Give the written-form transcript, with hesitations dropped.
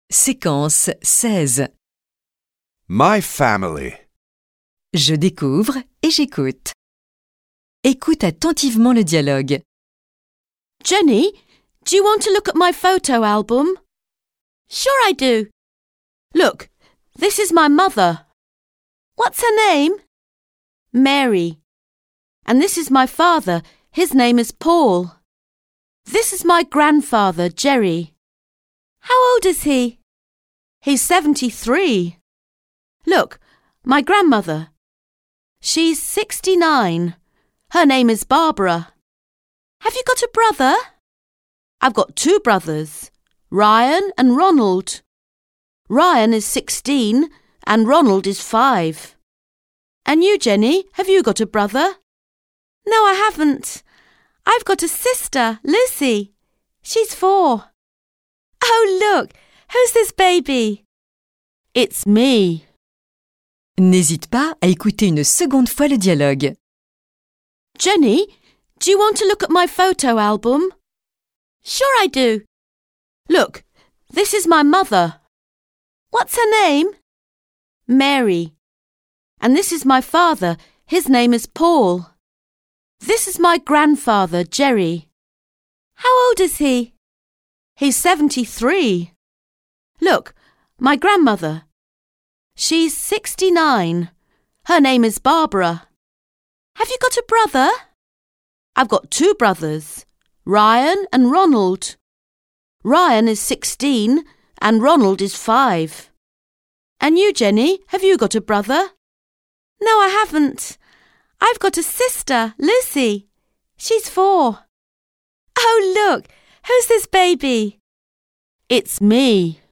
Séquence 16. My family. Je découvre et j'écoute. Écoute attentivement le dialogue. Jenny, do you want to look at my photo album? Sure I do. Look, this is my mother. What's her name? Mary. And this is my father. His name is Paul. This is my grandfather, Jerry. How old is he? He's 73. Look, my grandmother. She's 69. Her name is Barbara. Have you got a brother? I've got two brothers, Ryan and Ronald. Ryan is 16 and Ronald is 5. And you, Jenny, have you got a brother? No, I haven't. I've got a sister, Lucy. She's 4. Oh, look, who's this baby? It's me. N'hésite pas à écouter une seconde fois le dialogue. Jenny, do you want to look at my photo album? Sure I do. Look, this is my mother. What's her name? Mary. And this is my father. His name is Paul. This is my grandfather, Jerry. How old is he? He's 73. Look, my grandmother. She's 69. Her name is Barbara. Have you got a brother? I've got two brothers, Ryan and Ronald. Ryan is 16 and Ronald is 5. And you, Jenny, have you got a brother? No, I haven't. I've got a sister, Lucy. She's 4. Oh, look, who's this baby? It's me.